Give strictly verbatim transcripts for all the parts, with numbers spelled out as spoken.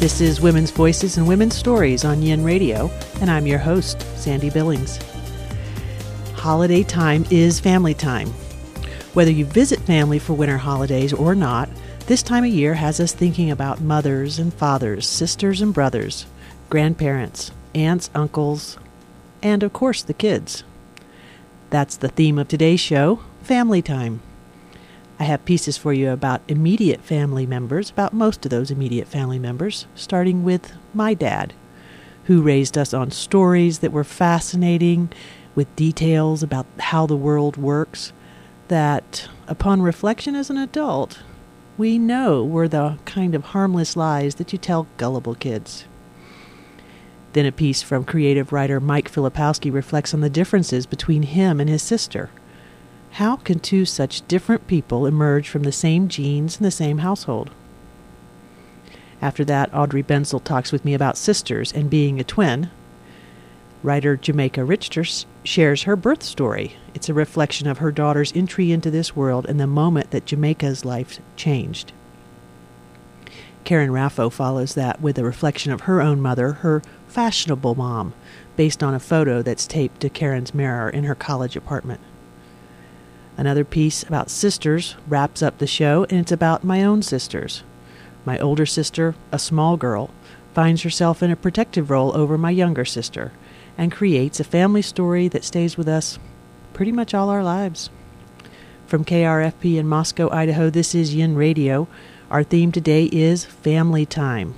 This is Women's Voices and Women's Stories on Yin Radio, and I'm your host, Sandy Billings. Holiday time is family time. Whether you visit family for winter holidays or not, this time of year has us thinking about mothers and fathers, sisters and brothers, grandparents, aunts, uncles, and of course the kids. That's the theme of today's show, family time. I have pieces for you about immediate family members, about most of those immediate family members, starting with my dad, who raised us on stories that were fascinating, with details about how the world works, that, upon reflection as an adult, we know were the kind of harmless lies that you tell gullible kids. Then a piece from creative writer Mike Filipowski reflects on the differences between him and his sister. How can two such different people emerge from the same genes in the same household? After that, Audrey Bensel talks with me about sisters and being a twin. Writer Jamaica Richter shares her birth story. It's a reflection of her daughter's entry into this world and the moment that Jamaica's life changed. Karen Raffo follows that with a reflection of her own mother, her fashionable mom, based on a photo that's taped to Karen's mirror in her college apartment. Another piece about sisters wraps up the show, and it's about my own sisters. My older sister, a small girl, finds herself in a protective role over my younger sister and creates a family story that stays with us pretty much all our lives. From K R F P in Moscow, Idaho, this is Yin Radio. Our theme today is family time.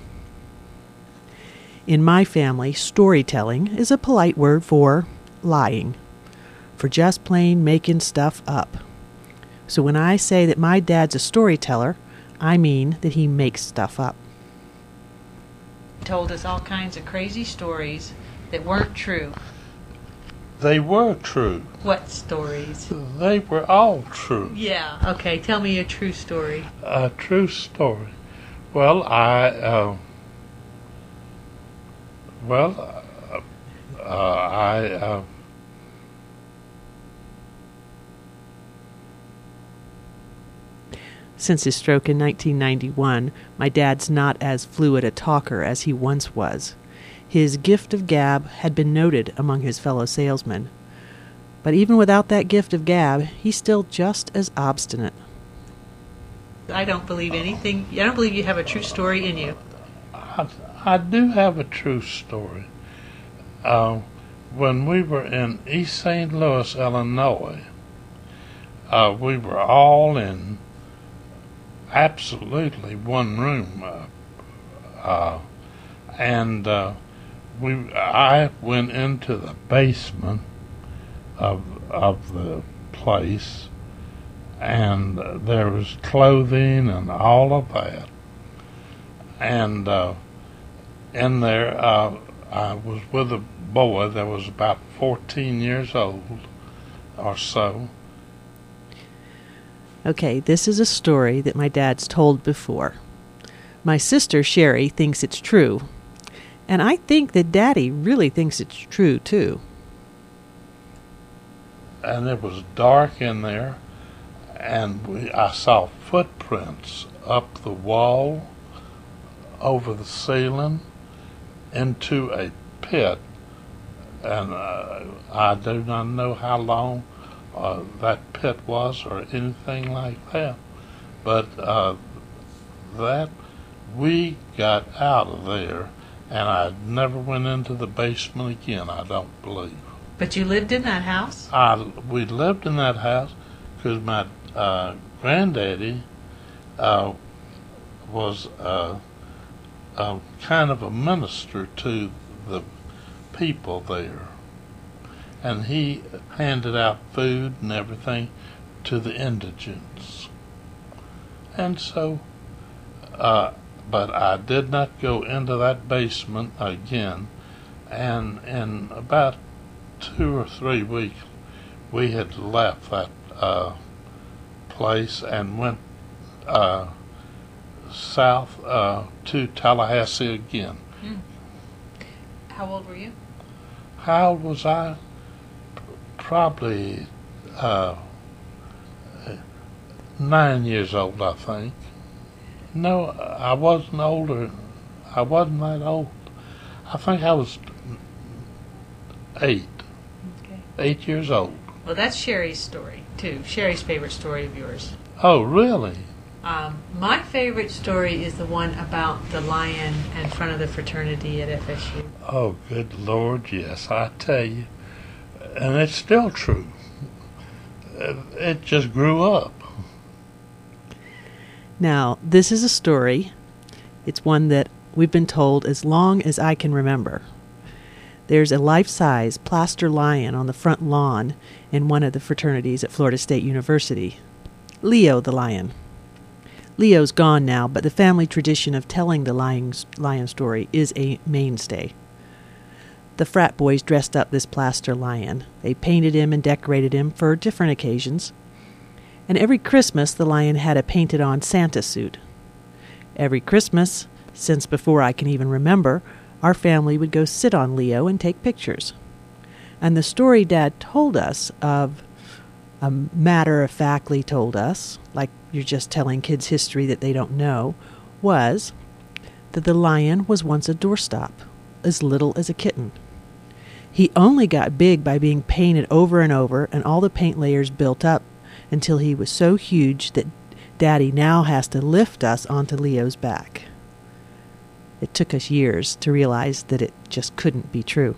In my family, storytelling is a polite word for lying, for just plain making stuff up. So when I say that my dad's a storyteller, I mean that he makes stuff up. He told us all kinds of crazy stories that weren't true. They were true. What stories? They were all true. Yeah, okay, tell me a true story. A true story. Well, I, uh, well, uh, uh, I, uh, Since his stroke in nineteen ninety-one, my dad's not as fluid a talker as he once was. His gift of gab had been noted among his fellow salesmen. But even without that gift of gab, he's still just as obstinate. I don't believe anything. I don't believe you have a true story in you. I, I do have a true story. Uh, when we were in East Saint Louis, Illinois, uh, we were all in absolutely one room, uh, uh, and uh, we I went into the basement of of the place, and uh, there was clothing and all of that, and uh, in there uh, I was with a boy that was about fourteen years old or so. Okay, this is a story that my dad's told before. My sister, Sherry, thinks it's true. And I think that Daddy really thinks it's true, too. And it was dark in there, and we, I saw footprints up the wall, over the ceiling, into a pit. And uh, I do not know how long Uh, that pit was or anything like that, but uh, that we got out of there, and I never went into the basement again, I don't believe. But you lived in that house? I, we lived in that house because my uh, granddaddy uh, was uh, a kind of a minister to the people there. And he handed out food and everything to the indigents. And so, uh, but I did not go into that basement again. And in about two or three weeks, we had left that uh, place and went uh, south uh, to Tallahassee again. Mm. How old were you? How old was I? Probably uh, nine years old, I think. No, I wasn't older. I wasn't that old. I think I was eight. Okay. Eight years old. Well, that's Sherry's story, too. Sherry's favorite story of yours. Oh, really? Um, my favorite story is the one about the lion in front of the fraternity at F S U. Oh, good Lord, yes, I tell you. And it's still true. It just grew up. Now, this is a story. It's one that we've been told as long as I can remember. There's a life-size plaster lion on the front lawn in one of the fraternities at Florida State University. Leo the lion. Leo's gone now, but the family tradition of telling the lion, lion story is a mainstay. The frat boys dressed up this plaster lion. They painted him and decorated him for different occasions. And every Christmas, the lion had a painted-on Santa suit. Every Christmas, since before I can even remember, our family would go sit on Leo and take pictures. And the story Dad told us of, a matter-of-factly told us, like you're just telling kids history that they don't know, was that the lion was once a doorstop, as little as a kitten. He only got big by being painted over and over, and all the paint layers built up until he was so huge that Daddy now has to lift us onto Leo's back. It took us years to realize that it just couldn't be true.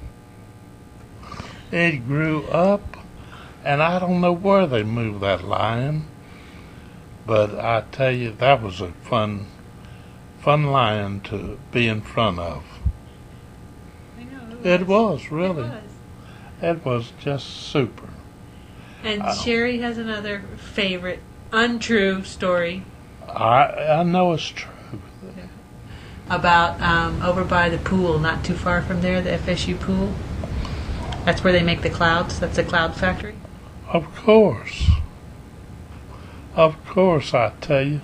It grew up, and I don't know where they moved that lion, but I tell you, that was a fun, fun lion to be in front of. I know. It was, really. It was. It was just super. And Uh, Sherry has another favorite untrue story I I know it's true. about um, over by the pool, not too far from there, the F S U pool. That's where they make the clouds. That's a cloud factory. Of course. Of course, I tell you.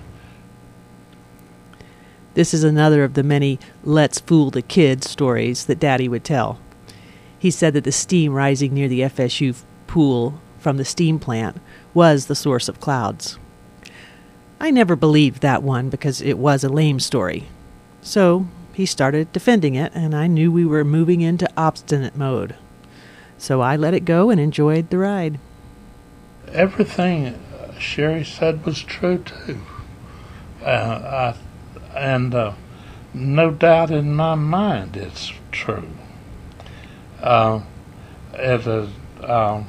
This is another of the many let's fool the kids stories that Daddy would tell. He said that the steam rising near the F S U pool from the steam plant was the source of clouds. I never believed that one because it was a lame story. So he started defending it, and I knew we were moving into obstinate mode. So I let it go and enjoyed the ride. Everything Sherry said was true, too. Uh, I, and uh, no doubt in my mind it's true. Uh, it is, uh,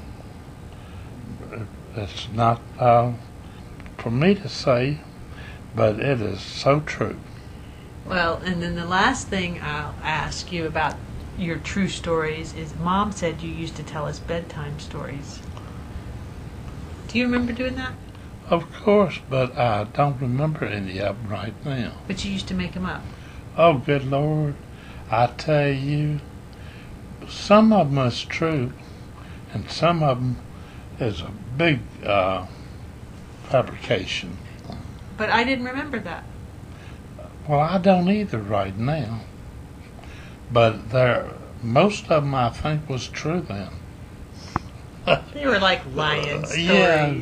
it's not uh, for me to say, but it is so true. Well, and then the last thing I'll ask you about your true stories is Mom said you used to tell us bedtime stories. Do you remember doing that? Of course, but I don't remember any of them right now. But you used to make them up. Oh, good Lord. I tell you, some of them is true, and some of them is a big uh, fabrication. But I didn't remember that. Well, I don't either right now. But there, most of them I think was true then. They were like lion stories. Yeah.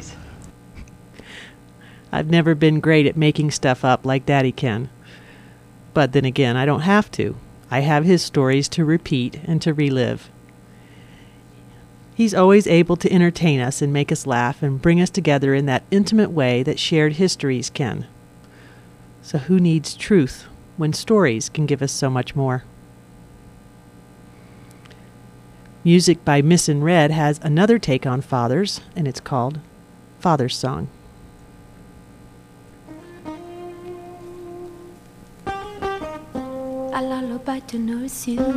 I've never been great at making stuff up like Daddy can. But then again, I don't have to. I have his stories to repeat and to relive. He's always able to entertain us and make us laugh and bring us together in that intimate way that shared histories can. So who needs truth when stories can give us so much more? Music by Missin' Red has another take on fathers, and it's called Father's Song. A lullaby to nurse you.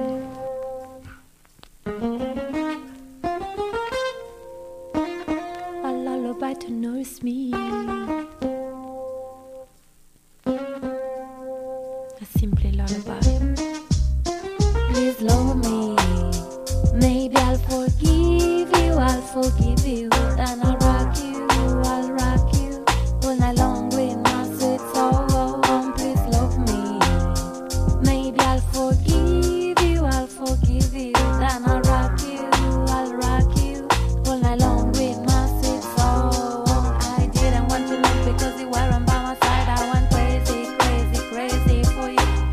A lullaby to nurse me. A simple lullaby. Please love me. Maybe I'll forgive you, I'll forgive you. And I'll rock you, I'll rock you. All night long with my sweet song. Please love me. Maybe I'll forgive you, I'll forgive you. Then I'll rock you, I'll rock you. All night long with my sweet song. I didn't want to know because you weren't by my side. I went crazy, crazy, crazy for you.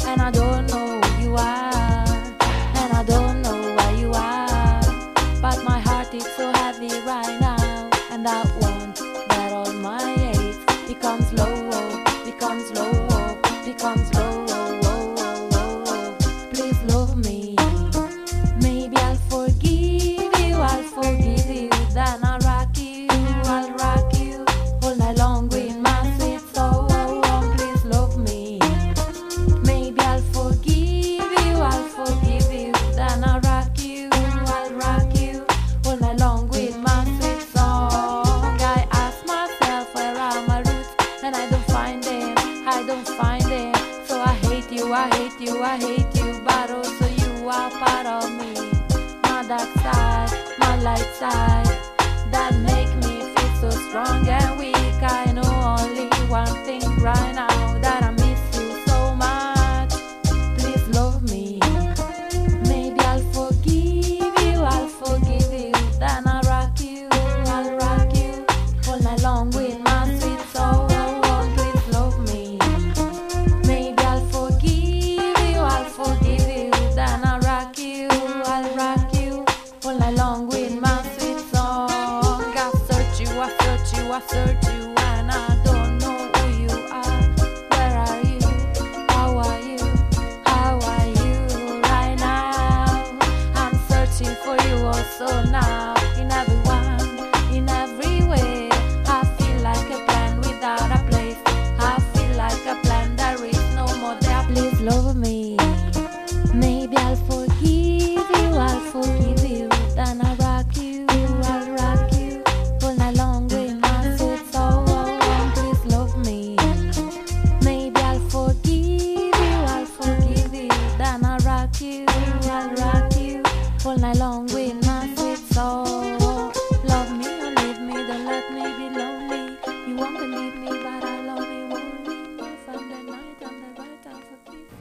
don't find it. So I hate you, I hate you, I hate you, but also you are part of me. My dark side, my light side, that make me feel so strong and weak. I know only one thing right now, that I miss you so much. Please love me. Maybe I'll forgive you, I'll forgive you. Then I'll rock you, I'll rock you all night long with my sweet soul. Please love me. Maybe I'll forgive you, I'll forgive you. Then I'll rock you, I'll rock you all night long with my sweet song. I've searched you, I've searched you, I've searched you. So now, in everyone, in every way, I feel like a plan without a place. I feel like a plan, there is no more there. Please love me. Maybe I'll forgive you, I'll forgive you. Then I'll rock you, I'll rock you all night long with my sweet soul. Please love me. Maybe I'll forgive you, I'll forgive you. Then I'll rock you, I'll rock you all night long with my sweet soul. Love me or leave me, don't let me be lonely. You won't believe me, but I love you only. From the night on the right, I'll forgive you.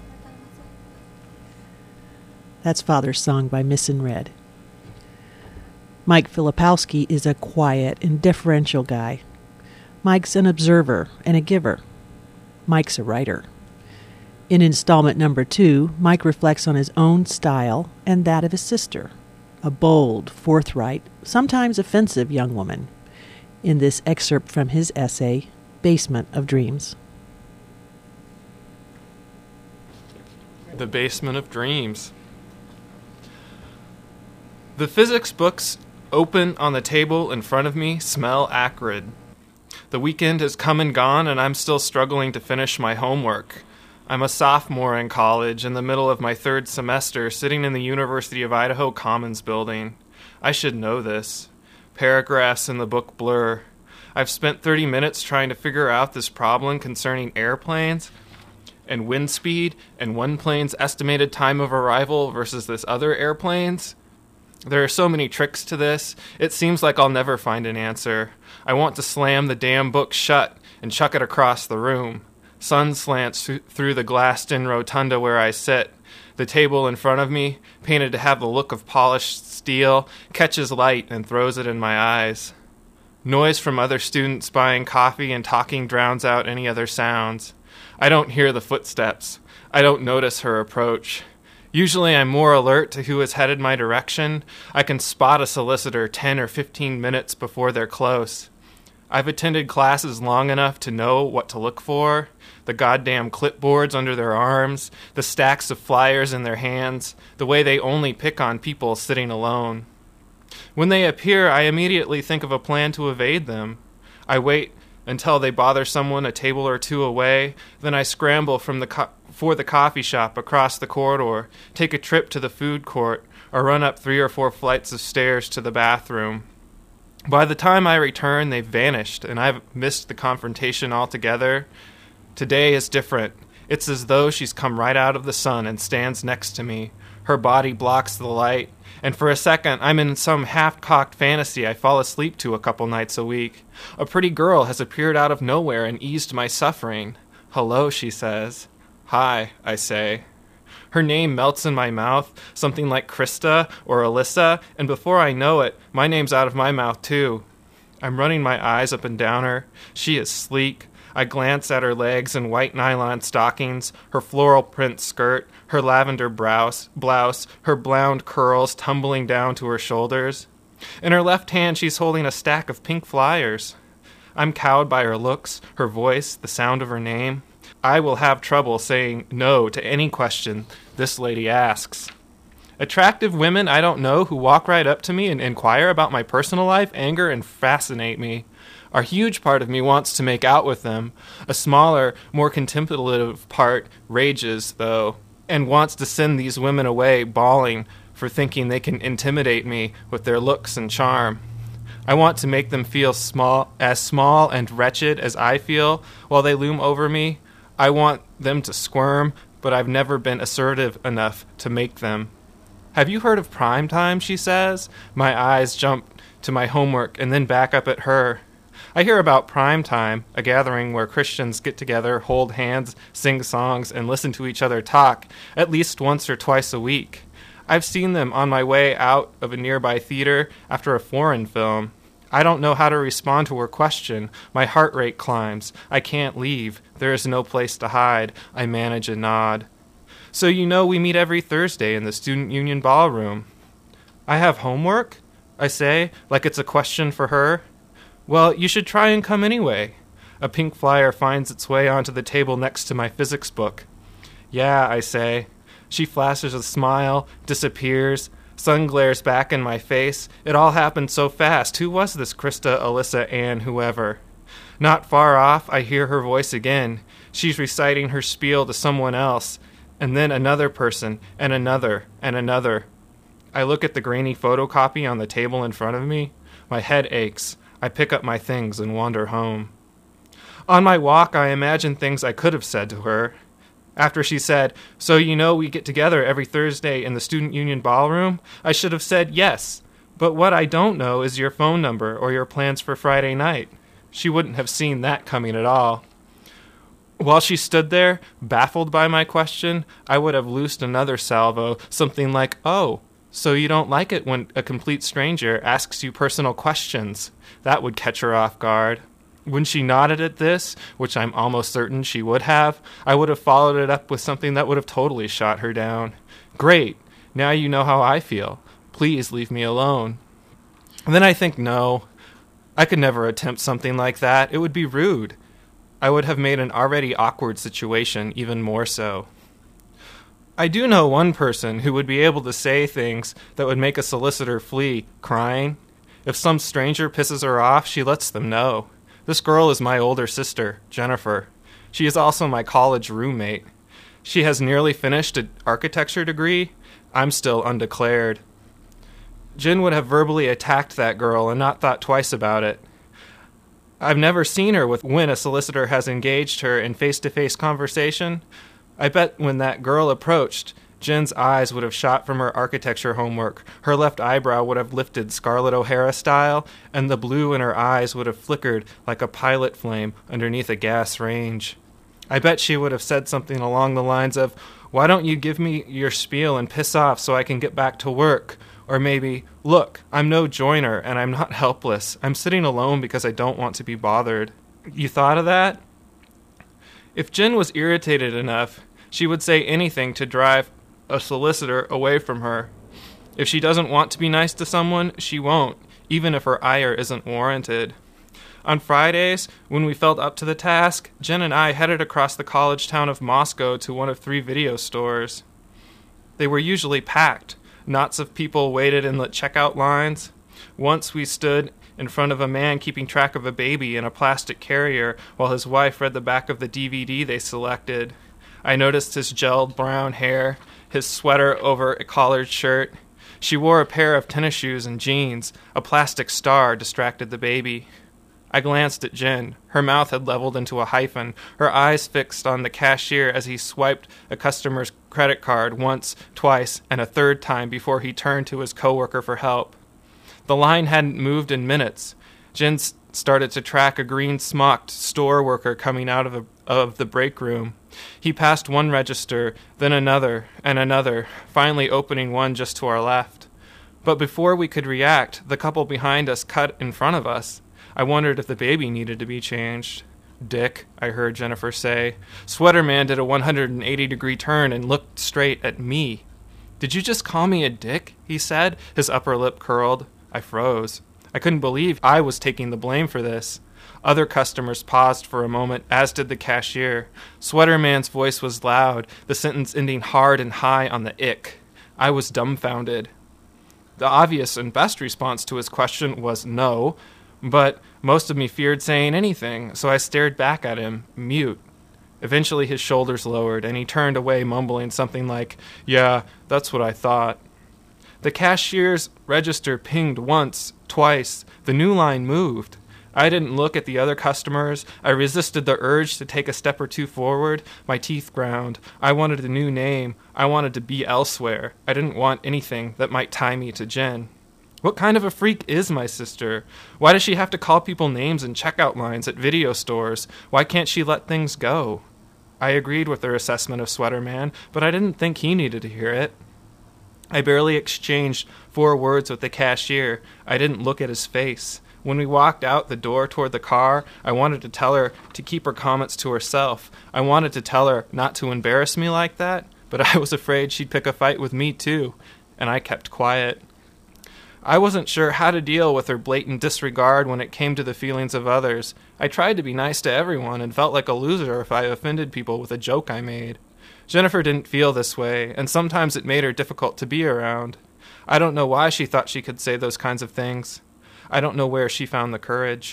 That's Father's Song by Missin' Red. Mike Filipowski is a quiet and deferential guy. Mike's an observer and a giver. Mike's a writer. In installment number two, Mike reflects on his own style and that of his sister, a bold, forthright, sometimes offensive young woman, in this excerpt from his essay, Basement of Dreams. The Basement of Dreams. The physics books open on the table in front of me smell acrid. The weekend has come and gone, and I'm still struggling to finish my homework. I'm a sophomore in college, in the middle of my third semester, sitting in the University of Idaho Commons building. I should know this. Paragraphs in the book blur. I've spent thirty minutes trying to figure out this problem concerning airplanes and wind speed and one plane's estimated time of arrival versus this other airplane's. There are so many tricks to this, it seems like I'll never find an answer. I want to slam the damn book shut and chuck it across the room. Sun slants th- through the glassed-in rotunda where I sit. The table in front of me, painted to have the look of polished steel, catches light and throws it in my eyes. Noise from other students buying coffee and talking drowns out any other sounds. I don't hear the footsteps. I don't notice her approach. Usually I'm more alert to who is headed my direction. I can spot a solicitor ten or fifteen minutes before they're close. I've attended classes long enough to know what to look for. The goddamn clipboards under their arms, the stacks of flyers in their hands, the way they only pick on people sitting alone. When they appear, I immediately think of a plan to evade them. I wait until they bother someone a table or two away, then I scramble from the co- for the coffee shop across the corridor, take a trip to the food court, or run up three or four flights of stairs to the bathroom. By the time I return, they've vanished, and I've missed the confrontation altogether. Today is different. It's as though she's come right out of the sun and stands next to me. Her body blocks the light, and for a second I'm in some half-cocked fantasy I fall asleep to a couple nights a week. A pretty girl has appeared out of nowhere and eased my suffering. Hello, she says. Hi, I say. Her name melts in my mouth, something like Krista or Alyssa, and before I know it, my name's out of my mouth too. I'm running my eyes up and down her. She is sleek. I glance at her legs in white nylon stockings, her floral print skirt, her lavender blouse, blouse, her blonde curls tumbling down to her shoulders. In her left hand, she's holding a stack of pink flyers. I'm cowed by her looks, her voice, the sound of her name. I will have trouble saying no to any question this lady asks. Attractive women I don't know who walk right up to me and inquire about my personal life anger and fascinate me. A huge part of me wants to make out with them. A smaller, more contemplative part rages, though, and wants to send these women away bawling for thinking they can intimidate me with their looks and charm. I want to make them feel small, as small and wretched as I feel while they loom over me. I want them to squirm, but I've never been assertive enough to make them. Have you heard of prime time, she says. My eyes jump to my homework and then back up at her. I hear about prime time, a gathering where Christians get together, hold hands, sing songs, and listen to each other talk, at least once or twice a week. I've seen them on my way out of a nearby theater after a foreign film. I don't know how to respond to her question. My heart rate climbs. I can't leave. There is no place to hide. I manage a nod. So you know we meet every Thursday in the Student Union Ballroom. I have homework? I say, like it's a question for her. Well, you should try and come anyway. A pink flyer finds its way onto the table next to my physics book. Yeah, I say. She flashes a smile, disappears. Sun glares back in my face. It all happened so fast. Who was this Krista, Alyssa, Ann, whoever? Not far off, I hear her voice again. She's reciting her spiel to someone else, and then another person, and another, and another. I look at the grainy photocopy on the table in front of me. My head aches. I pick up my things and wander home. On my walk, I imagine things I could have said to her. After she said, so you know we get together every Thursday in the Student Union Ballroom, I should have said yes. But what I don't know is your phone number or your plans for Friday night. She wouldn't have seen that coming at all. While she stood there, baffled by my question, I would have loosed another salvo, something like, oh, so you don't like it when a complete stranger asks you personal questions. That would catch her off guard. When she nodded at this, which I'm almost certain she would have, I would have followed it up with something that would have totally shot her down. Great. Now you know how I feel. Please leave me alone. And then I think, no, I could never attempt something like that. It would be rude. I would have made an already awkward situation even more so. I do know one person who would be able to say things that would make a solicitor flee, crying. If some stranger pisses her off, she lets them know. This girl is my older sister, Jennifer. She is also my college roommate. She has nearly finished an architecture degree. I'm still undeclared. Jen would have verbally attacked that girl and not thought twice about it. I've never seen her with when a solicitor has engaged her in face-to-face conversation. I bet when that girl approached, Jen's eyes would have shot from her architecture homework, her left eyebrow would have lifted Scarlett O'Hara style, and the blue in her eyes would have flickered like a pilot flame underneath a gas range. I bet she would have said something along the lines of, why don't you give me your spiel and piss off so I can get back to work? Or maybe, look, I'm no joiner and I'm not helpless. I'm sitting alone because I don't want to be bothered. You thought of that? If Jen was irritated enough, she would say anything to drive a solicitor away from her. If she doesn't want to be nice to someone, she won't, even if her ire isn't warranted. On Fridays, when we felt up to the task, Jen and I headed across the college town of Moscow to one of three video stores. They were usually packed. Knots of people waited in the checkout lines. Once we stood in front of a man keeping track of a baby in a plastic carrier while his wife read the back of the D V D they selected. I noticed his gelled brown hair, his sweater over a collared shirt. She wore a pair of tennis shoes and jeans. A plastic star distracted the baby. I glanced at Jen. Her mouth had leveled into a hyphen, her eyes fixed on the cashier as he swiped a customer's credit card once, twice, and a third time before he turned to his coworker for help. The line hadn't moved in minutes. Jen started to track a green-smocked store worker coming out of, a, of the break room. He passed one register, then another, and another, finally opening one just to our left. But before we could react, the couple behind us cut in front of us. I wondered if the baby needed to be changed. Dick, I heard Jennifer say. Sweater Man did a one hundred eighty degree turn and looked straight at me. Did you just call me a dick? He said, his upper lip curled. I froze. I couldn't believe I was taking the blame for this. Other customers paused for a moment, as did the cashier. Sweater Man's voice was loud, the sentence ending hard and high on the ick. I was dumbfounded. The obvious and best response to his question was no, but most of me feared saying anything, so I stared back at him, mute. Eventually his shoulders lowered, and he turned away mumbling something like, yeah, that's what I thought. The cashier's register pinged once, twice. The new line moved. I didn't look at the other customers. I resisted the urge to take a step or two forward. My teeth ground. I wanted a new name. I wanted to be elsewhere. I didn't want anything that might tie me to Jen. What kind of a freak is my sister? Why does she have to call people names in checkout lines at video stores? Why can't she let things go? I agreed with her assessment of Sweater Man, but I didn't think he needed to hear it. I barely exchanged four words with the cashier. I didn't look at his face. When we walked out the door toward the car, I wanted to tell her to keep her comments to herself. I wanted to tell her not to embarrass me like that, but I was afraid she'd pick a fight with me too, and I kept quiet. I wasn't sure how to deal with her blatant disregard when it came to the feelings of others. I tried to be nice to everyone and felt like a loser if I offended people with a joke I made. Jennifer didn't feel this way, and sometimes it made her difficult to be around. I don't know why she thought she could say those kinds of things. I don't know where she found the courage.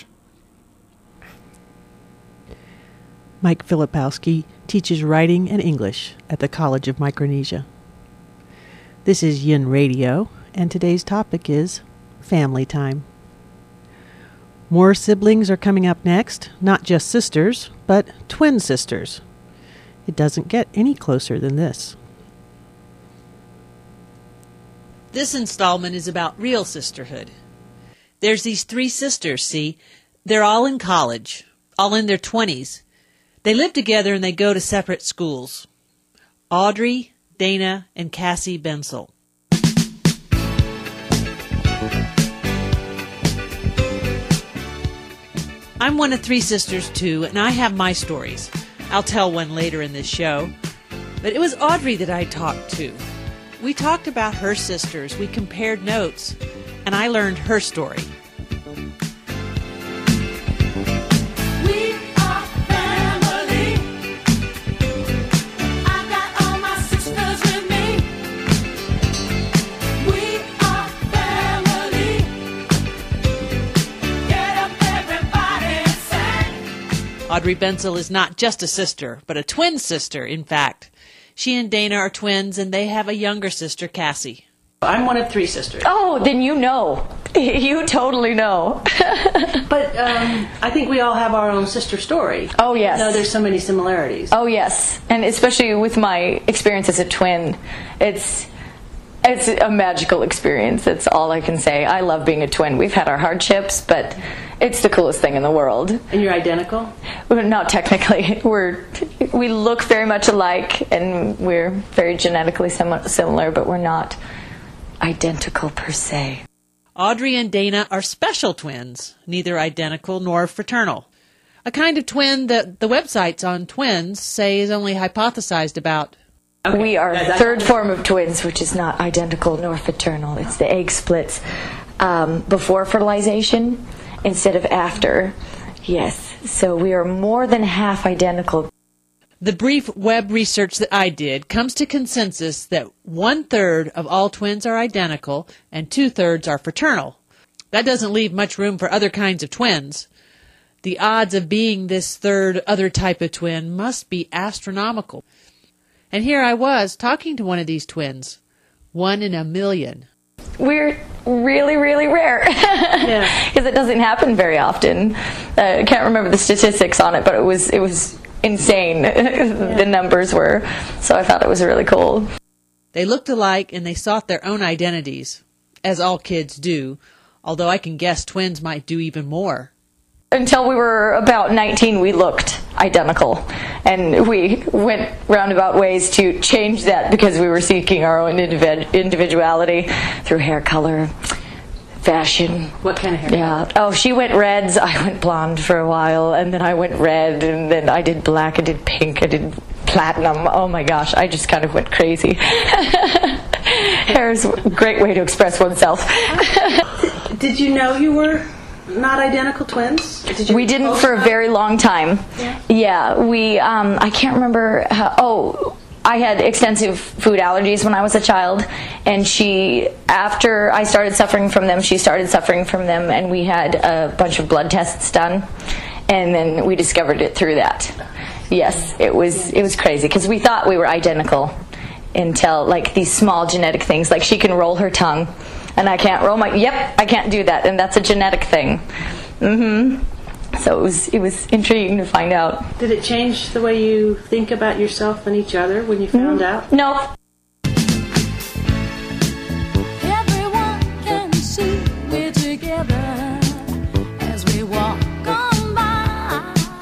Mike Filipowski teaches writing and English at the College of Micronesia. This is Yin Radio, and today's topic is family time. More siblings are coming up next, not just sisters, but twin sisters. It doesn't get any closer than this. This installment is about real sisterhood. There's these three sisters, see? They're all in college, all in their twenties. They live together and they go to separate schools. Audrey, Dana, and Cassie Bensel. I'm one of three sisters, too, and I have my stories. I'll tell one later in this show. But it was Audrey that I talked to. We talked about her sisters, we compared notes, and I learned her story. We are family. I got all my sisters with me. We are family. Get up, everybody, and sing. Audrey Bensel is not just a sister, but a twin sister, in fact. She and Dana are twins, and they have a younger sister, Cassie. I'm one of three sisters. Oh, then you know. You totally know. But um, I think we all have our own sister story. Oh, yes. No, there's so many similarities. Oh, yes. And especially with my experience as a twin, it's it's a magical experience. That's all I can say. I love being a twin. We've had our hardships, but it's the coolest thing in the world. And you're identical? Well, not technically. We're we look very much alike, and we're very genetically sim- similar, but we're not identical per se. Audrey and Dana are special twins, neither identical nor fraternal. A kind of twin that the websites on twins say is only hypothesized about. Okay. We are the third form of twins, which is not identical nor fraternal. It's the egg splits um, before fertilization instead of after. Yes, so we are more than half identical. The brief web research that I did comes to consensus that one-third of all twins are identical and two-thirds are fraternal. That doesn't leave much room for other kinds of twins. The odds of being this third other type of twin must be astronomical. And here I was talking to one of these twins. One in a million. We're really, really rare. Yeah. Because it doesn't happen very often. Uh, I can't remember the statistics on it, but it was it was insane. Yeah. The numbers were. So I thought it was really cool. They looked alike and they sought their own identities, as all kids do, although I can guess twins might do even more. Until we were about nineteen, we looked identical. And we went roundabout ways to change that because we were seeking our own individ- individuality through hair color, fashion. What kind of hair Yeah. color? Oh, she went reds. I went blonde for a while. And then I went red. And then I did black. I did pink. I did platinum. Oh, my gosh. I just kind of went crazy. Hair is a great way to express oneself. Did you know you were not identical twins? Did you We didn't for a very long time. Yeah. Yeah, we, um, I can't remember how, oh, I had extensive food allergies when I was a child, and she, after I started suffering from them, she started suffering from them, and we had a bunch of blood tests done, and then we discovered it through that. Yes, it was, it was crazy, because we thought we were identical until, like, these small genetic things, like she can roll her tongue, and I can't roll my, yep, I can't do that, and that's a genetic thing. Mm-hmm. So it was it was intriguing to find out. Did it change the way you think about yourself and each other when you found Mm-hmm. out? No. Everyone can see we're together as we walk on by,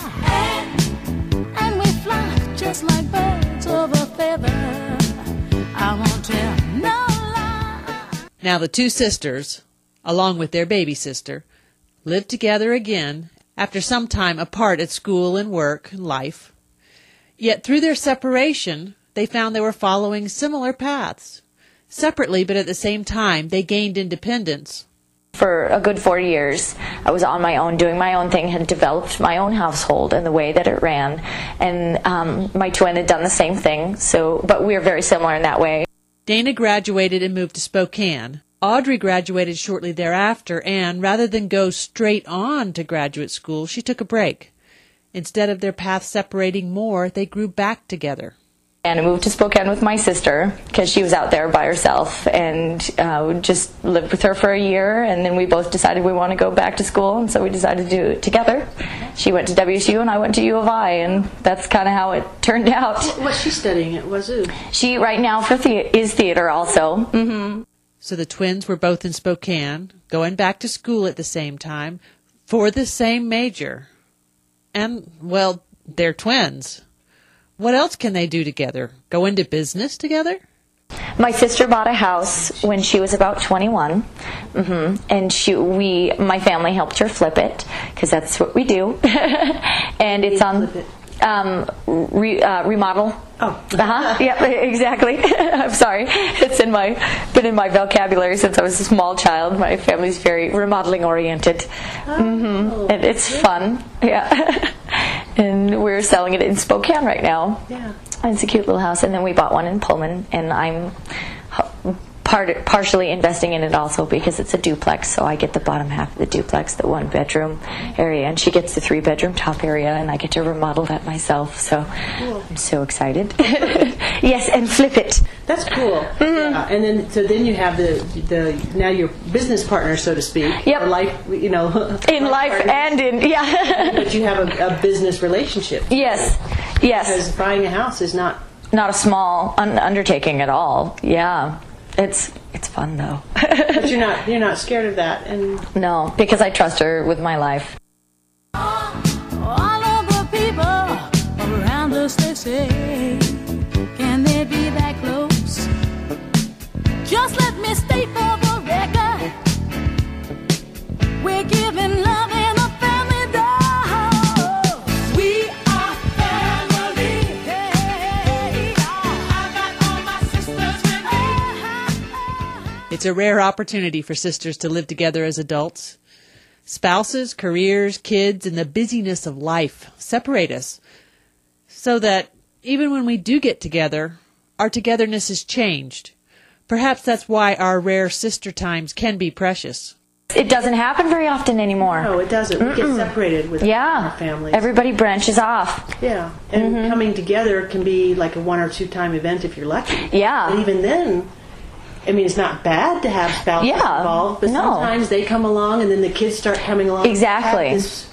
and, and we fly just like birds of a feather. I won't tell no lie. Now the two sisters, along with their baby sister, lived together again after some time apart at school and work and life. Yet through their separation, they found they were following similar paths. Separately, but at the same time, they gained independence. For a good forty years, I was on my own, doing my own thing, had developed my own household and the way that it ran. And um, my twin had done the same thing, so but we were very similar in that way. Dana graduated and moved to Spokane. Audrey graduated shortly thereafter, and rather than go straight on to graduate school, she took a break. Instead of their paths separating more, they grew back together. And I moved to Spokane with my sister because she was out there by herself, and uh, just lived with her for a year, and then we both decided we want to go back to school, and so we decided to do it together. She went to W S U and I went to U of I, and that's kind of how it turned out. What's she studying at Wazoo? She right now for the- is theater also. Mm-hmm. So the twins were both in Spokane, going back to school at the same time, for the same major. And, well, they're twins. What else can they do together? Go into business together? My sister bought a house when she was about twenty-one, mm-hmm. and she, we, my family helped her flip it because that's what we do. And it's on um, re, uh, remodel. Oh, uh-huh. Yeah, exactly. I'm sorry. It's in my been in my vocabulary since I was a small child. My family's very remodeling oriented, mm-hmm. and it's fun. Yeah, and we're selling it in Spokane right now. Yeah. And it's a cute little house, and then we bought one in Pullman, and I'm part, partially investing in it also because it's a duplex, so I get the bottom half of the duplex, the one bedroom area, and she gets the three bedroom top area, and I get to remodel that myself, so cool. I'm so excited. Yes, and flip it. That's cool. Mm-hmm. Yeah. And then, so then you have the the now your business partner, so to speak. Yep. Or life, you know. In life partners. and in yeah. But you have a, a business relationship. Yes. Yes. Because buying a house is not not a small un- undertaking at all. Yeah. It's it's fun though. But you're not you're not scared of that, and no, because I trust her with my life. All of the people around us, they say, can they be that close? Just let me state for the record, we're giving love in a family dose. We are family. Hey, I got all my sisters with me. It's a rare opportunity for sisters to live together as adults. Spouses, careers, kids, and the busyness of life separate us, so that even when we do get together, our togetherness is changed. Perhaps that's why our rare sister times can be precious. It doesn't happen very often anymore. no, it doesn't. We get separated with Yeah. our families. Everybody branches off. Yeah, and Mm-hmm. coming together can be like a one or two time event if you're lucky. Yeah. But even then, I mean, it's not bad to have spouses Yeah, involved, but no. sometimes they come along and then the kids start coming along. Exactly. This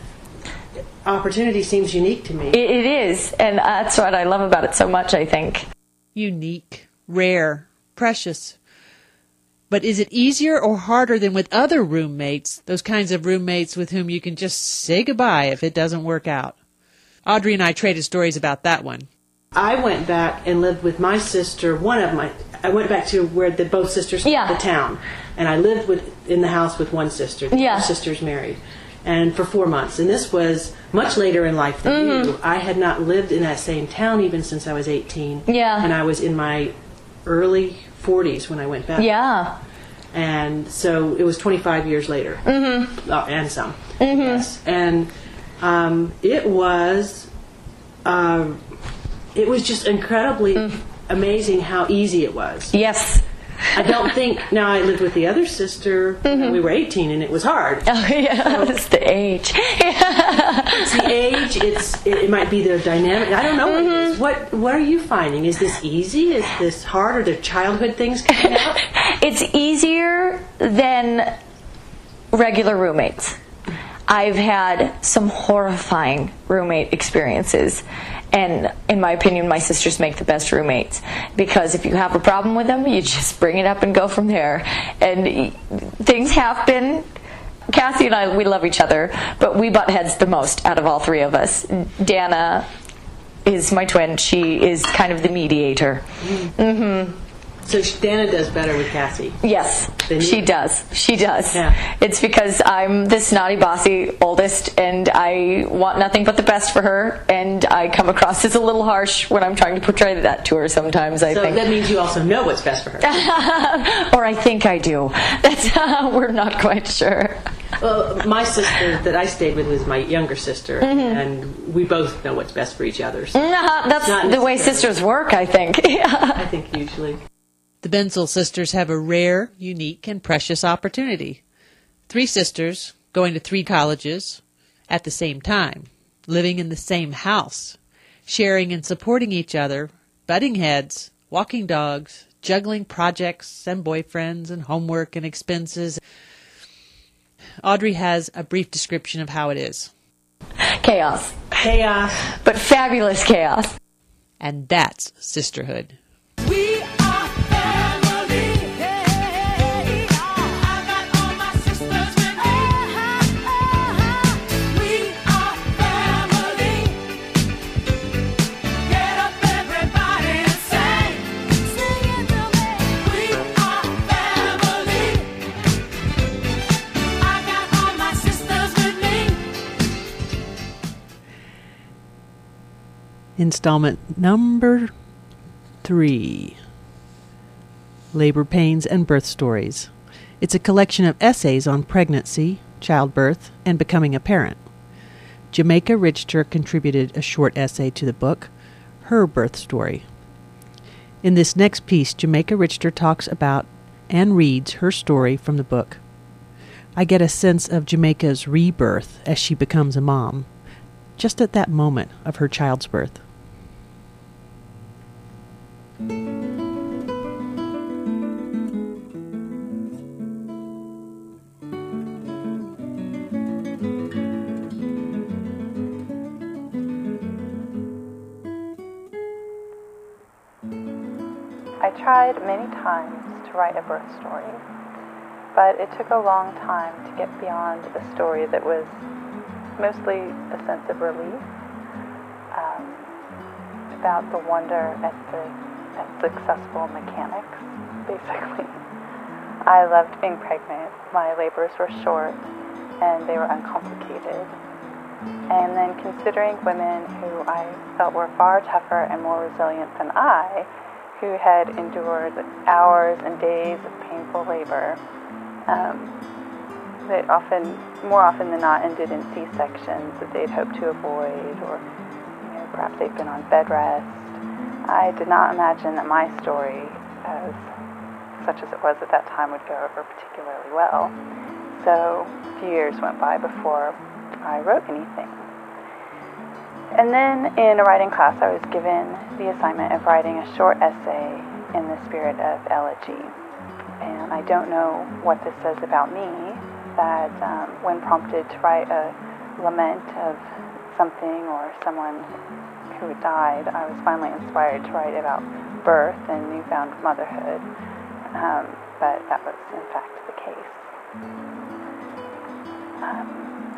opportunity seems unique to me. It, it is, and that's what I love about it so much, I think. Unique, rare, precious. But is it easier or harder than with other roommates, those kinds of roommates with whom you can just say goodbye if it doesn't work out? Audrey and I traded stories about that one. I went back and lived with my sister, one of my, I went back to where the both sisters Yeah. the town. And I lived with in the house with one sister. The Yeah. other sister's married. And for four months. And this was much later in life than Mm-hmm. you. I had not lived in that same town even since I was eighteen. Yeah. And I was in my early forties when I went back. Yeah. And so it was twenty-five years later. Mm-hmm. Oh, and some. Mm-hmm. Yes. And um, it was... Um, it was just incredibly Mm. amazing how easy it was. Yes. I don't think... Now, I lived with the other sister. Mm-hmm. We were eighteen, and it was hard. Oh, yeah. It's the age. It's the age. It's it, it might be the dynamic. I don't know what it Mm-hmm. is. What What are you finding? Is this easy? Is this hard? Are there childhood things coming out? It's easier than regular roommates. I've had some horrifying roommate experiences. And in my opinion, my sisters make the best roommates, because if you have a problem with them, you just bring it up and go from there. And things happen. Cassie and I, we love each other, but we butt heads the most out of all three of us. Dana is my twin. She is kind of the mediator. Mm-hmm. So Dana does better with Cassie. Yes, she does. She does. Yeah. It's because I'm the snotty, bossy oldest, and I want nothing but the best for her, and I come across as a little harsh when I'm trying to portray that to her sometimes, I so think. that means you also know what's best for her. Or I think I do. That's uh, we're not quite sure. Well, my sister that I stayed with was my younger sister, Mm-hmm. and we both know what's best for each other. So Nah, that's not the way necessarily. sisters work, I think. I think usually. The Benzel sisters have a rare, unique, and precious opportunity. Three sisters going to three colleges at the same time, living in the same house, sharing and supporting each other, butting heads, walking dogs, juggling projects and boyfriends and homework and expenses. Audrey has a brief description of how it is. Chaos. Chaos. But fabulous chaos. And that's sisterhood. We are family. Hey, I got all my sisters with me. We are family. Get up, everybody, and sing. Sing it to me. We are family. I got all my sisters with me. Installment number three, Labor Pains and Birth Stories. It's a collection of essays on pregnancy, childbirth, and becoming a parent. Jamaica Richter contributed a short essay to the book, Her Birth Story. In this next piece, Jamaica Richter talks about and reads her story from the book. I get a sense of Jamaica's rebirth as she becomes a mom, just at that moment of her child's birth. I tried many times to write a birth story, but it took a long time to get beyond a story that was mostly a sense of relief, um, about the wonder at the at successful mechanics, basically. I loved being pregnant. My labors were short and they were uncomplicated. And then considering women who I felt were far tougher and more resilient than I, who had endured hours and days of painful labor, um, that often, more often than not, ended in C-sections that they'd hoped to avoid, or you know, perhaps they'd been on bed rest. I did not imagine that my story, as such as it was at that time, would go over particularly well. So a few years went by before I wrote anything. And then in a writing class, I was given the assignment of writing a short essay in the spirit of elegy. And I don't know what this says about me, that um, when prompted to write a lament of something or someone who had died, I was finally inspired to write about birth and newfound motherhood. Um, but that was, in fact, the case. Um,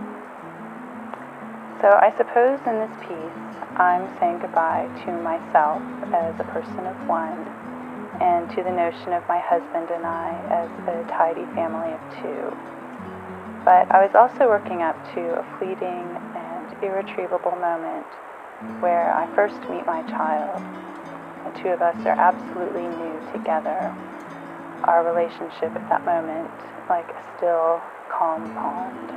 So I suppose in this piece, I'm saying goodbye to myself as a person of one, and to the notion of my husband and I as a tidy family of two. But I was also working up to a fleeting and irretrievable moment where I first meet my child. The two of us are absolutely new together. Our relationship at that moment, like a still, calm pond.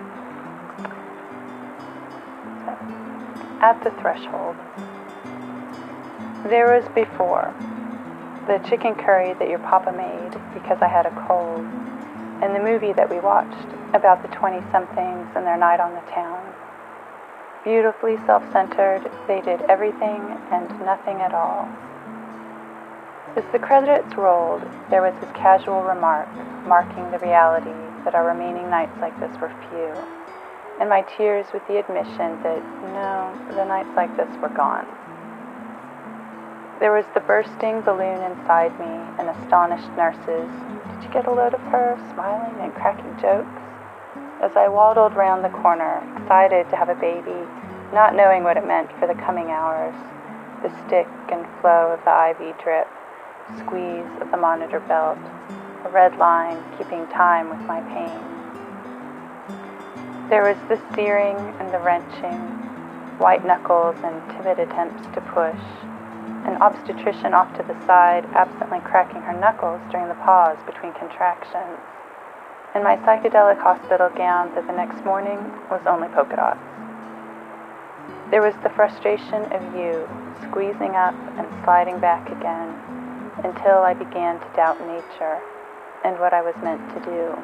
At the threshold. There was before the chicken curry that your papa made because I had a cold, and the movie that we watched about the twenty-somethings and their night on the town. Beautifully self-centered, they did everything and nothing at all. As the credits rolled, there was his casual remark, marking the reality that our remaining nights like this were few, and my tears with the admission that, no, the nights like this were gone. There was the bursting balloon inside me and astonished nurses. Did you get a load of her, smiling and cracking jokes? As I waddled round the corner, excited to have a baby, not knowing what it meant for the coming hours, the stick and flow of the I V drip, squeeze of the monitor belt, a red line keeping time with my pain. There was the searing and the wrenching, white knuckles and timid attempts to push, an obstetrician off to the side absently cracking her knuckles during the pause between contractions, and my psychedelic hospital gown that the next morning was only polka dots. There was the frustration of you squeezing up and sliding back again until I began to doubt nature and what I was meant to do.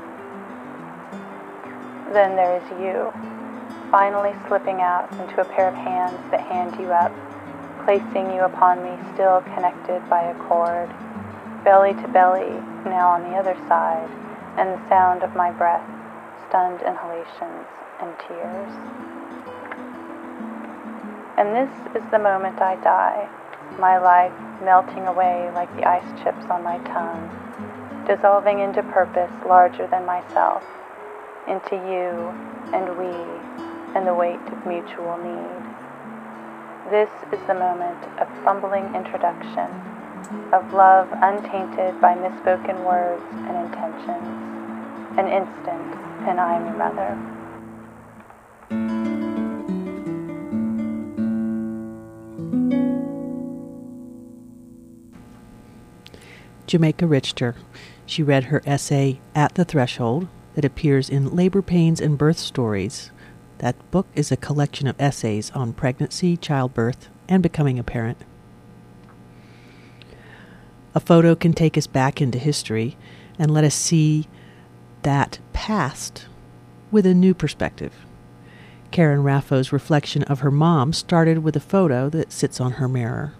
Then there is you, finally slipping out into a pair of hands that hand you up, placing you upon me still connected by a cord, belly to belly, now on the other side, and the sound of my breath, stunned inhalations, and tears. And this is the moment I die, my life melting away like the ice chips on my tongue, dissolving into purpose larger than myself, into you and we and the weight of mutual need. This is the moment of fumbling introduction, of love untainted by misspoken words and intentions, an instant, and I am your mother. Jamaica Richter. She read her essay, At the Threshold, that appears in Labor Pains and Birth Stories. That book is a collection of essays on pregnancy, childbirth, and becoming a parent. A photo can take us back into history and let us see that past with a new perspective. Karen Raffo's reflection of her mom started with a photo that sits on her mirror.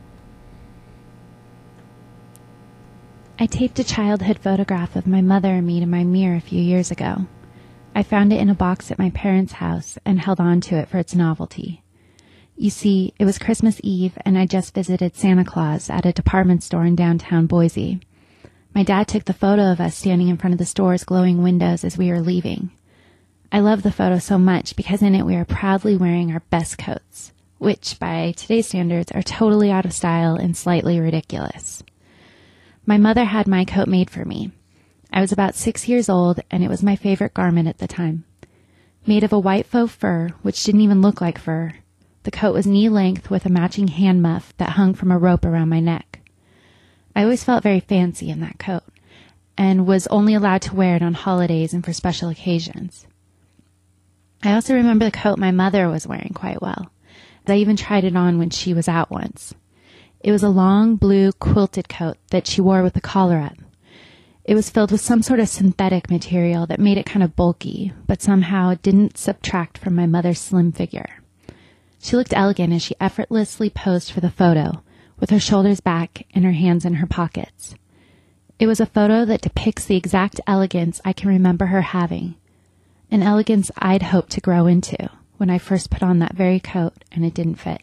I taped a childhood photograph of my mother and me to my mirror a few years ago. I found it in a box at my parents' house and held on to it for its novelty. You see, it was Christmas Eve and I just visited Santa Claus at a department store in downtown Boise. My dad took the photo of us standing in front of the store's glowing windows as we were leaving. I love the photo so much because in it we are proudly wearing our best coats, which by today's standards are totally out of style and slightly ridiculous. My mother had my coat made for me. I was about six years old, and it was my favorite garment at the time. Made of a white faux fur, which didn't even look like fur. The coat was knee-length with a matching hand muff that hung from a rope around my neck. I always felt very fancy in that coat, and was only allowed to wear it on holidays and for special occasions. I also remember the coat my mother was wearing quite well. I even tried it on when she was out once. It was a long blue quilted coat that she wore with the collar up. It was filled with some sort of synthetic material that made it kind of bulky, but somehow didn't subtract from my mother's slim figure. She looked elegant as she effortlessly posed for the photo, with her shoulders back and her hands in her pockets. It was a photo that depicts the exact elegance I can remember her having, an elegance I'd hoped to grow into when I first put on that very coat and it didn't fit.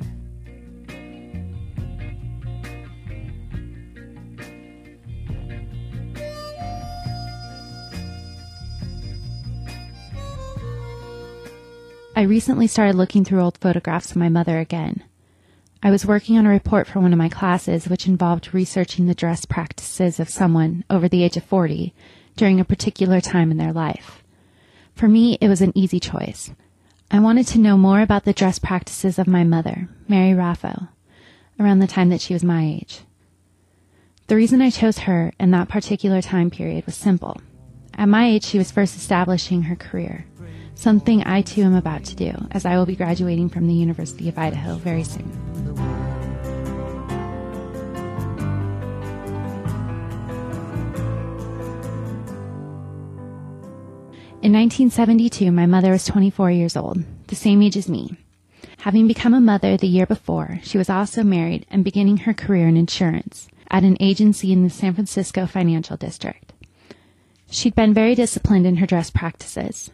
I recently started looking through old photographs of my mother again. I was working on a report for one of my classes which involved researching the dress practices of someone over the age of forty during a particular time in their life. For me, it was an easy choice. I wanted to know more about the dress practices of my mother, Mary Raffo, around the time that she was my age. The reason I chose her in that particular time period was simple. At my age, she was first establishing her career. Something I too am about to do, as I will be graduating from the University of Idaho very soon. In nineteen seventy-two, my mother was twenty-four years old, the same age as me. Having become a mother the year before, she was also married and beginning her career in insurance at an agency in the San Francisco Financial District. She'd been very disciplined in her dress practices.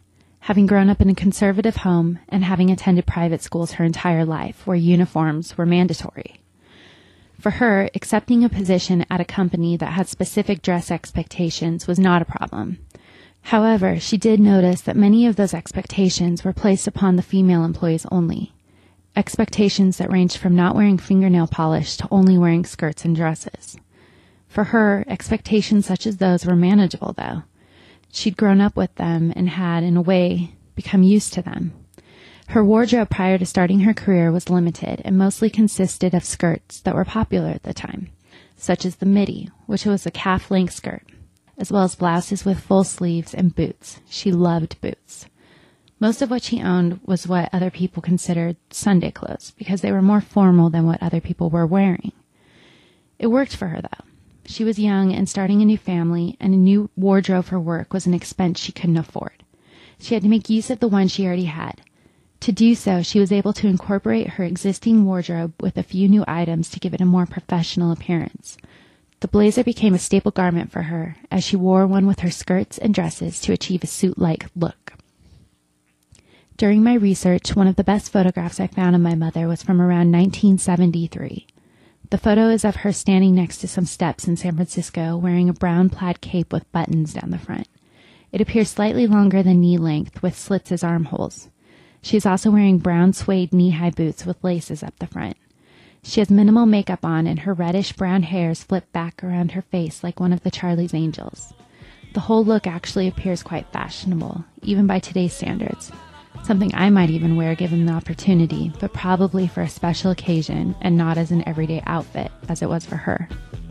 having grown up in a conservative home and having attended private schools her entire life where uniforms were mandatory. For her, accepting a position at a company that had specific dress expectations was not a problem. However, she did notice that many of those expectations were placed upon the female employees only. Expectations that ranged from not wearing fingernail polish to only wearing skirts and dresses. For her, expectations such as those were manageable, though. She'd grown up with them and had, in a way, become used to them. Her wardrobe prior to starting her career was limited and mostly consisted of skirts that were popular at the time, such as the midi, which was a calf-length skirt, as well as blouses with full sleeves and boots. She loved boots. Most of what she owned was what other people considered Sunday clothes because they were more formal than what other people were wearing. It worked for her, though. She was young and starting a new family, and a new wardrobe for work was an expense she couldn't afford. She had to make use of the one she already had. To do so, she was able to incorporate her existing wardrobe with a few new items to give it a more professional appearance. The blazer became a staple garment for her, as she wore one with her skirts and dresses to achieve a suit-like look. During my research, one of the best photographs I found of my mother was from around nineteen seventy-three. The photo is of her standing next to some steps in San Francisco wearing a brown plaid cape with buttons down the front. It appears slightly longer than knee length with slits as armholes. She is also wearing brown suede knee-high boots with laces up the front. She has minimal makeup on and her reddish-brown hair is flipped back around her face like one of the Charlie's Angels. The whole look actually appears quite fashionable, even by today's standards. Something I might even wear given the opportunity, but probably for a special occasion and not as an everyday outfit, as it was for her.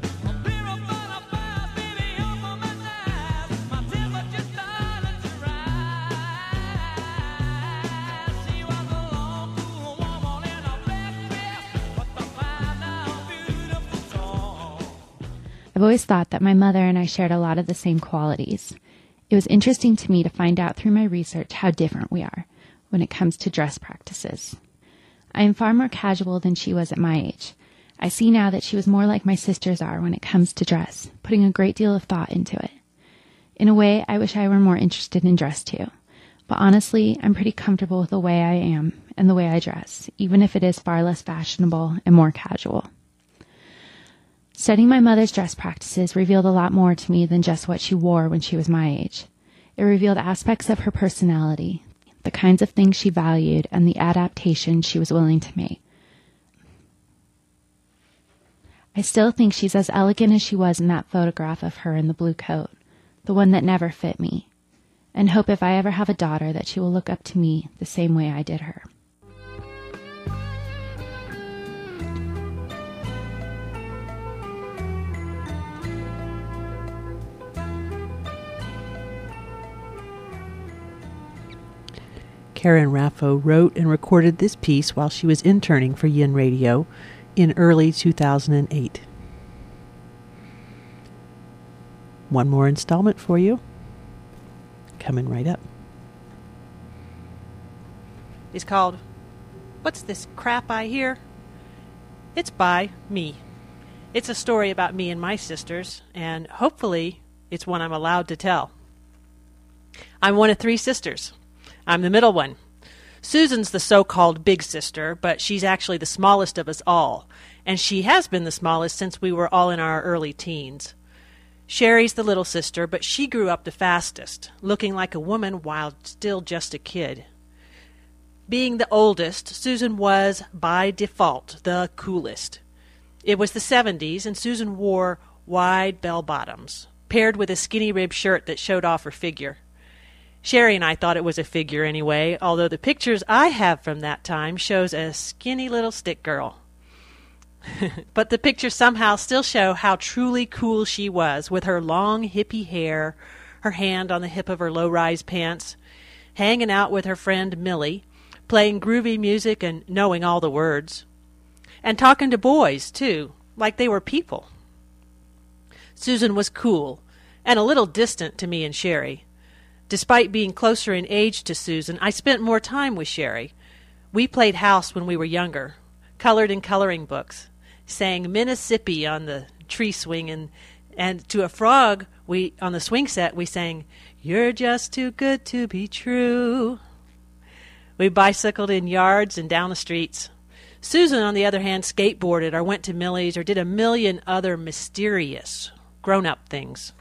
I've always thought that my mother and I shared a lot of the same qualities. It was interesting to me to find out through my research how different we are when it comes to dress practices. I am far more casual than she was at my age. I see now that she was more like my sisters are when it comes to dress, putting a great deal of thought into it. In a way, I wish I were more interested in dress too. But honestly, I'm pretty comfortable with the way I am and the way I dress, even if it is far less fashionable and more casual. Studying my mother's dress practices revealed a lot more to me than just what she wore when she was my age. It revealed aspects of her personality, the kinds of things she valued, and the adaptations she was willing to make. I still think she's as elegant as she was in that photograph of her in the blue coat, the one that never fit me, and hope if I ever have a daughter that she will look up to me the same way I did her. Karen Raffo wrote and recorded this piece while she was interning for Yin Radio in early two thousand eight. One more installment for you, coming right up. It's called What's This Crap I Hear? It's by me. It's a story about me and my sisters, and hopefully it's one I'm allowed to tell. I'm one of three sisters. I'm the middle one. Susan's the so-called big sister, but she's actually the smallest of us all, and she has been the smallest since we were all in our early teens. Sherry's the little sister, but she grew up the fastest, looking like a woman while still just a kid. Being the oldest, Susan was, by default, the coolest. It was the seventies, and Susan wore wide bell-bottoms, paired with a skinny rib shirt that showed off her figure. Sherry and I thought it was a figure anyway, although the pictures I have from that time shows a skinny little stick girl. But the pictures somehow still show how truly cool she was, with her long hippie hair, her hand on the hip of her low-rise pants, hanging out with her friend Millie, playing groovy music and knowing all the words, and talking to boys, too, like they were people. Susan was cool, and a little distant to me and Sherry. Despite being closer in age to Susan, I spent more time with Sherry. We played house when we were younger, colored in coloring books, sang Mississippi on the tree swing, and And to a frog, we on the swing set, we sang, "You're just too good to be true." We bicycled in yards and down the streets. Susan, on the other hand, skateboarded or went to Millie's or did a million other mysterious grown-up things.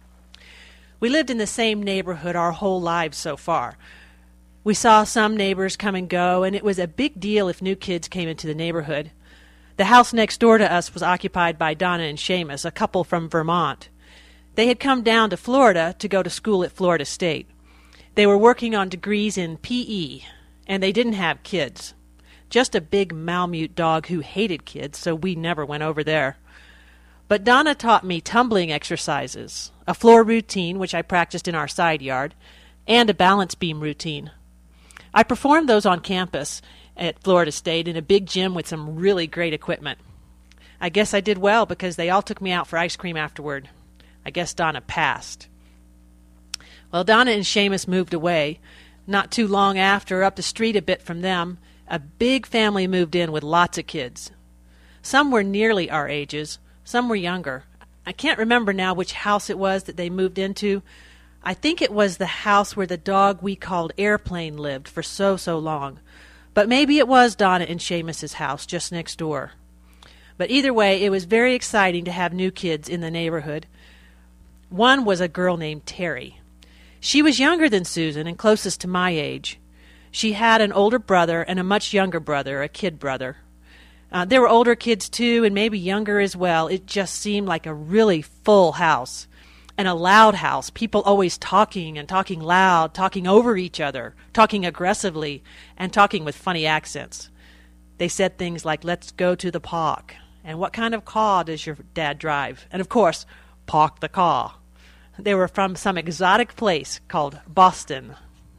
We lived in the same neighborhood our whole lives so far. We saw some neighbors come and go, and it was a big deal if new kids came into the neighborhood. The house next door to us was occupied by Donna and Seamus, a couple from Vermont. They had come down to Florida to go to school at Florida State. They were working on degrees in P E, and they didn't have kids. Just a big Malamute dog who hated kids, so we never went over there. But Donna taught me tumbling exercises, a floor routine, which I practiced in our side yard, and a balance beam routine. I performed those on campus at Florida State in a big gym with some really great equipment. I guess I did well because they all took me out for ice cream afterward. I guess Donna passed. Well, Donna and Seamus moved away. Not too long after, up the street a bit from them, a big family moved in with lots of kids. Some were nearly our ages, some were younger. I can't remember now which house it was that they moved into. I think it was the house where the dog we called Airplane lived for so, so long. But maybe it was Donna and Seamus's house just next door. But either way, it was very exciting to have new kids in the neighborhood. One was a girl named Terry. She was younger than Susan and closest to my age. She had an older brother and a much younger brother, a kid brother. Uh, there were older kids too, and maybe younger as well. It just seemed like a really full house. And a loud house, people always talking and talking loud, talking over each other, talking aggressively, and talking with funny accents. They said things like, "Let's go to the park," and "What kind of car does your dad drive?" And of course, "Park the car." They were from some exotic place called Boston.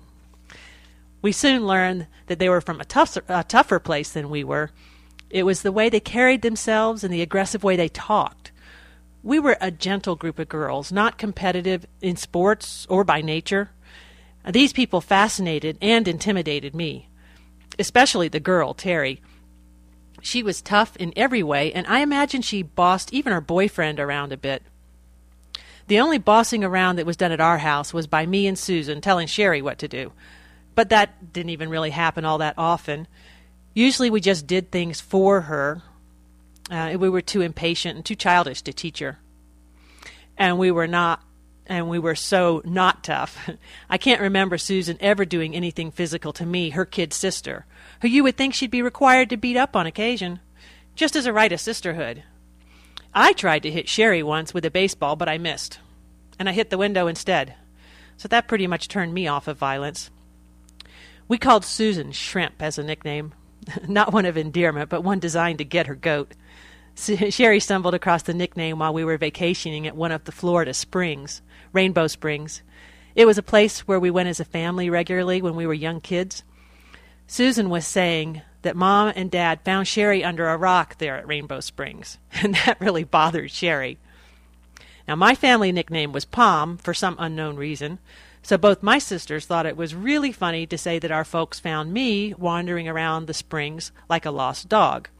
We soon learned that they were from a, tougher, a tougher place than we were. It was the way they carried themselves and the aggressive way they talked. We were a gentle group of girls, not competitive in sports or by nature. These people fascinated and intimidated me, especially the girl, Terry. She was tough in every way, and I imagine she bossed even her boyfriend around a bit. The only bossing around that was done at our house was by me and Susan telling Sherry what to do. But that didn't even really happen all that often. Usually we just did things for her. Uh, we were too impatient and too childish to teach her. And we were not, and we were so not tough. I can't remember Susan ever doing anything physical to me, her kid sister, who you would think she'd be required to beat up on occasion, just as a rite of sisterhood. I tried to hit Sherry once with a baseball, but I missed. And I hit the window instead. So that pretty much turned me off of violence. We called Susan Shrimp as a nickname. Not one of endearment, but one designed to get her goat. Sherry stumbled across the nickname while we were vacationing at one of the Florida Springs, Rainbow Springs. It was a place where we went as a family regularly when we were young kids. Susan was saying that Mom and Dad found Sherry under a rock there at Rainbow Springs, and that really bothered Sherry. Now, my family nickname was Pom for some unknown reason, so both my sisters thought it was really funny to say that our folks found me wandering around the springs like a lost dog.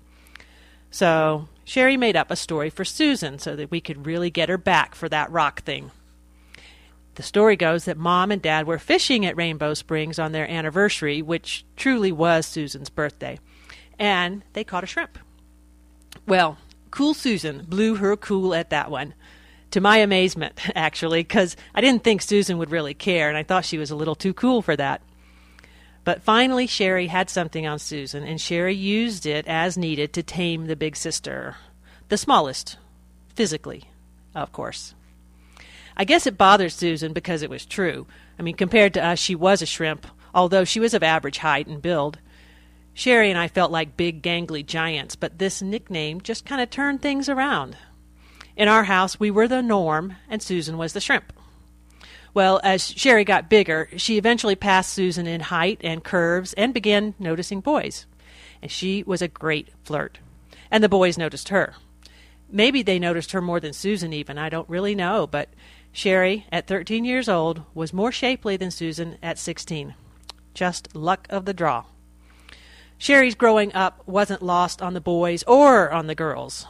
So Sherry made up a story for Susan so that we could really get her back for that rock thing. The story goes that Mom and Dad were fishing at Rainbow Springs on their anniversary, which truly was Susan's birthday, and they caught a shrimp. Well, cool Susan blew her cool at that one. To my amazement, actually, because I didn't think Susan would really care, and I thought she was a little too cool for that. But finally, Sherry had something on Susan, and Sherry used it as needed to tame the big sister. The smallest, physically, of course. I guess it bothered Susan because it was true. I mean, compared to us, she was a shrimp, although she was of average height and build. Sherry and I felt like big, gangly giants, but this nickname just kind of turned things around. In our house, we were the norm, and Susan was the shrimp. Well, as Sherry got bigger, she eventually passed Susan in height and curves and began noticing boys. And she was a great flirt. And the boys noticed her. Maybe they noticed her more than Susan even, I don't really know, but Sherry, at thirteen years old, was more shapely than Susan at sixteen. Just luck of the draw. Sherry's growing up wasn't lost on the boys or on the girls.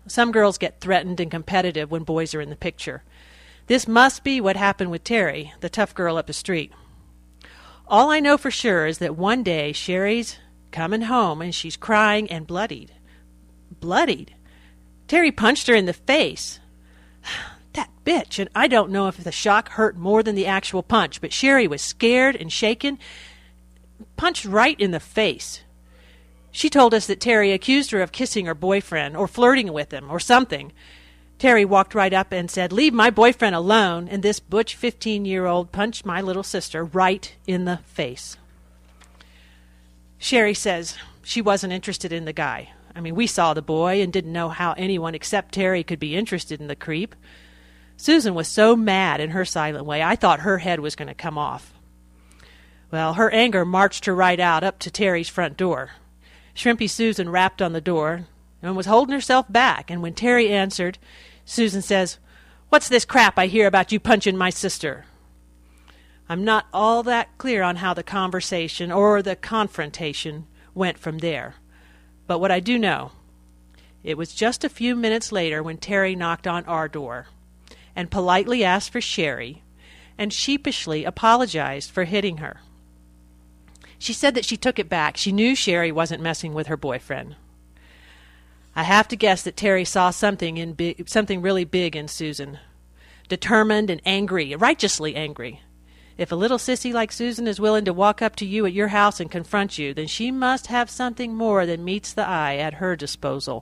Some girls get threatened and competitive when boys are in the picture. This must be what happened with Terry, the tough girl up the street. All I know for sure is that one day Sherry's coming home and she's crying and bloodied. Bloodied? Terry punched her in the face. That bitch, and I don't know if the shock hurt more than the actual punch, but Sherry was scared and shaken, punched right in the face. She told us that Terry accused her of kissing her boyfriend or flirting with him or something. Terry walked right up and said, "Leave my boyfriend alone," and this butch fifteen-year-old punched my little sister right in the face. Sherry says she wasn't interested in the guy. I mean, we saw the boy and didn't know how anyone except Terry could be interested in the creep. Susan was so mad in her silent way, I thought her head was going to come off. Well, her anger marched her right out up to Terry's front door. Shrimpy Susan rapped on the door and was holding herself back, and when Terry answered, Susan says, "What's this crap I hear about you punching my sister?" I'm not all that clear on how the conversation or the confrontation went from there. But what I do know, it was just a few minutes later when Terry knocked on our door and politely asked for Sherry and sheepishly apologized for hitting her. She said that she took it back. She knew Sherry wasn't messing with her boyfriend. I have to guess that Terry saw something in big, something really big in Susan. Determined and angry, righteously angry. If a little sissy like Susan is willing to walk up to you at your house and confront you, then she must have something more than meets the eye at her disposal.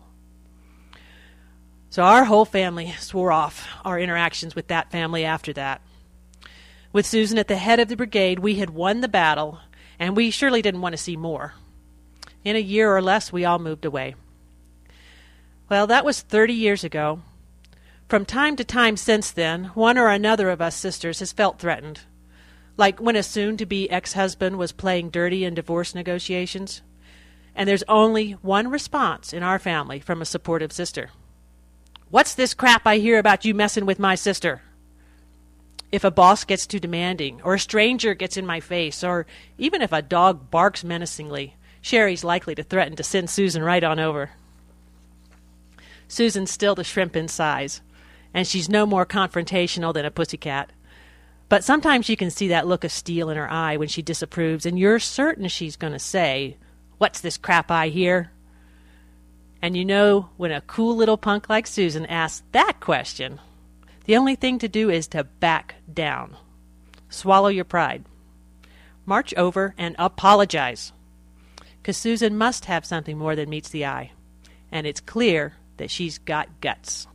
So our whole family swore off our interactions with that family after that. With Susan at the head of the brigade, we had won the battle, and we surely didn't want to see more. In a year or less, we all moved away. Well, that was thirty years ago. From time to time since then, one or another of us sisters has felt threatened. Like when a soon-to-be ex-husband was playing dirty in divorce negotiations. And there's only one response in our family from a supportive sister. "What's this crap I hear about you messing with my sister?" If a boss gets too demanding, or a stranger gets in my face, or even if a dog barks menacingly, Sherry's likely to threaten to send Susan right on over. Susan's still the shrimp in size, and she's no more confrontational than a pussycat. But sometimes you can see that look of steel in her eye when she disapproves, and you're certain she's going to say, "What's this crap I hear?" And you know when a cool little punk like Susan asks that question, the only thing to do is to back down. Swallow your pride. March over and apologize. Because Susan must have something more than meets the eye. And it's clear that she's got guts.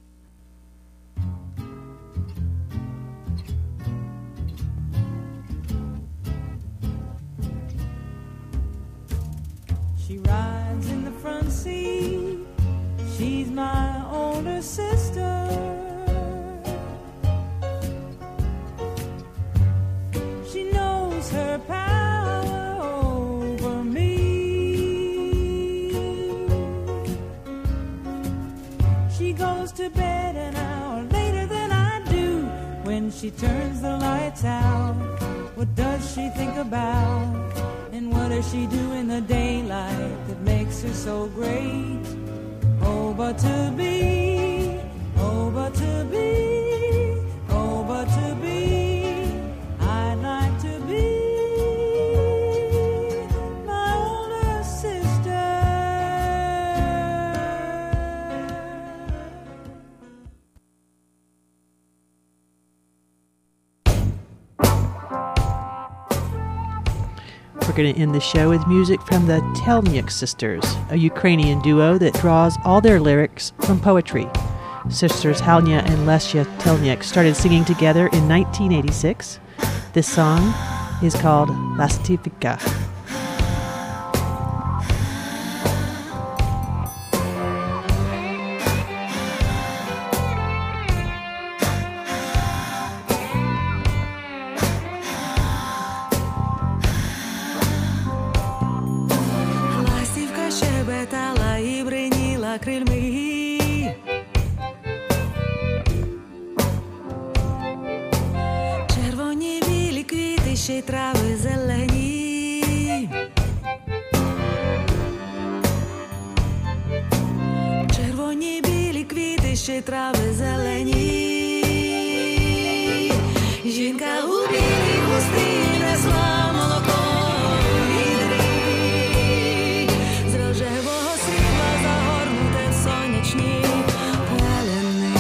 She rides in the front seat. She's my older sister. She knows her power over me. She goes to bed an hour later than I do. When she turns the lights out, what does she think about? And what does she do in the daylight that makes her so great? Oh, but to be, oh, but to be, oh, but to be, I'd like to be my older sister. We're going to end the show with music from the Telnyuk Sisters, a Ukrainian duo that draws all their lyrics from poetry. Sisters Halnya and Lesya Telnyuk started singing together in nineteen eighty-six. This song is called Lastivka. Ластівка щебетала і бриніла крильми. Червоні білі квіти, ще й трави зелені. Червоні білі квіти. či tráve zelení. Žinka u bílých hustý nesla moloko lídry. Z roževého světla zahornuté slneční peleny.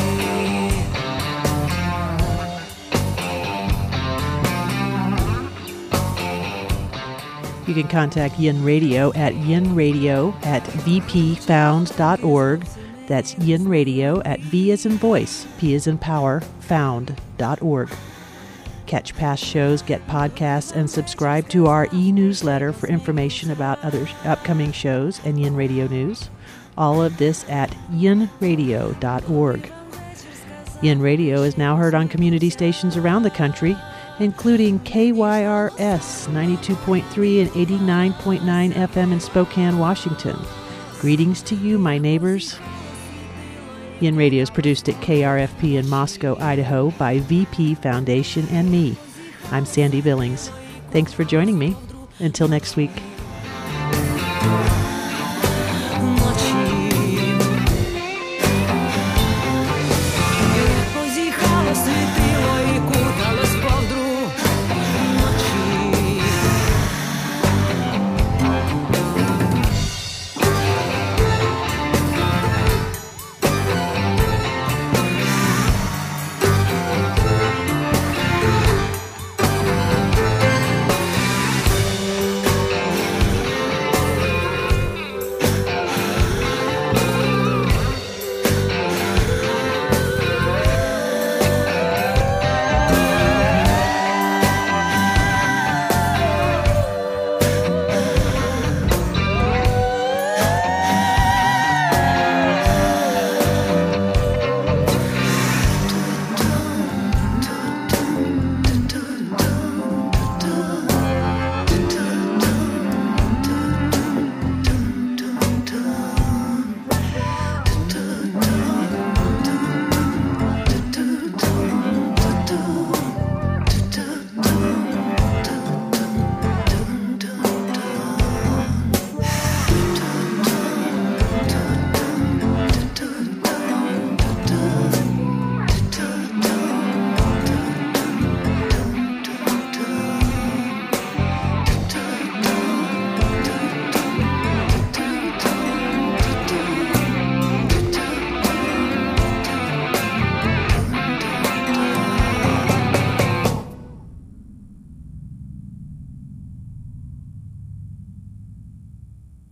You can contact Yin Radio at yinradio at v p found dot org. That's Yin Radio at V as in voice, P as in power, found dot org. Catch past shows, get podcasts, and subscribe to our e-newsletter for information about other upcoming shows and Yin Radio news. All of this at yin radio dot org. Yin Radio is now heard on community stations around the country, including K Y R S ninety-two point three and eighty-nine point nine F M in Spokane, Washington. Greetings to you, my neighbors. Yin Radio is produced at K R F P in Moscow, Idaho by V P Foundation and me. I'm Sandy Billings. Thanks for joining me. Until next week.